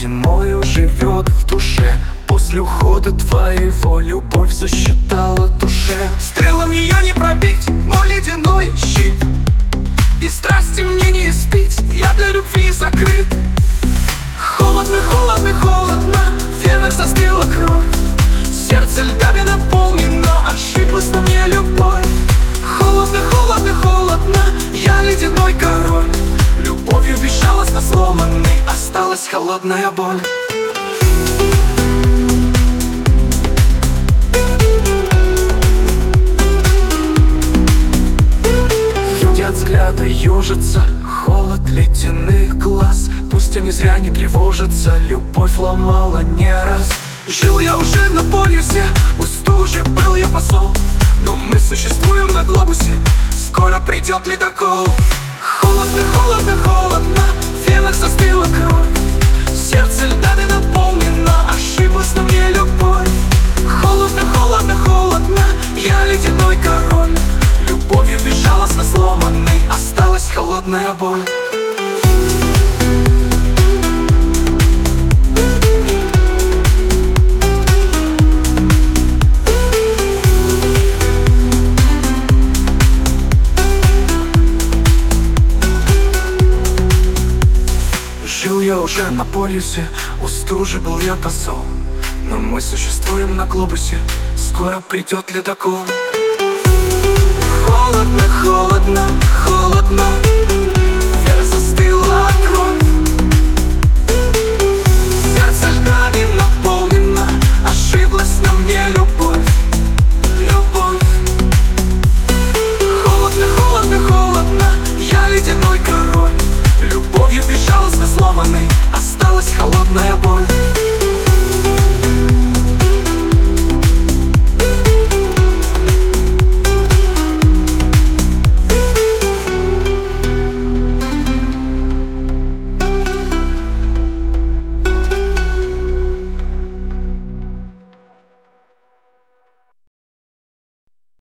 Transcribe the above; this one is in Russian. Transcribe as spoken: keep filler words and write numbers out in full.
ледяной живет в душе. После ухода твоего любовь засчитала душе. Стрелам ее не пробить, мой ледяной щит, и страсти мне не испить, я для любви закрыт. Холодно, холодно, холодно, в венах застыла кровь, сердце льдами наполнено, ошиблась на мне любовь. Холодно, холодно, холодно, я ледяной король, любовью безжалостно сломанный, осталась холодная боль. Люди от взгляда ежатся, холод ледяных глаз. Пусть они зря не тревожатся, любовь ломала не раз. Жил я уже на полюсе, у стужи был я посол, но мы существуем на глобусе, скоро придет ледокол. Холодно, холодно, холодно, в венах застыла кровь, сердце льдами наполнено, ошиблась на мне любовь. Холодно, холодно, холодно, я ледяной король, любовью безжалостно сломанный, осталась холодная боль. Жил я уже на полюсе, у стужи был я посол, но мы существуем на глобусе, скоро придет ледокол. Холодно, холодно, холодно,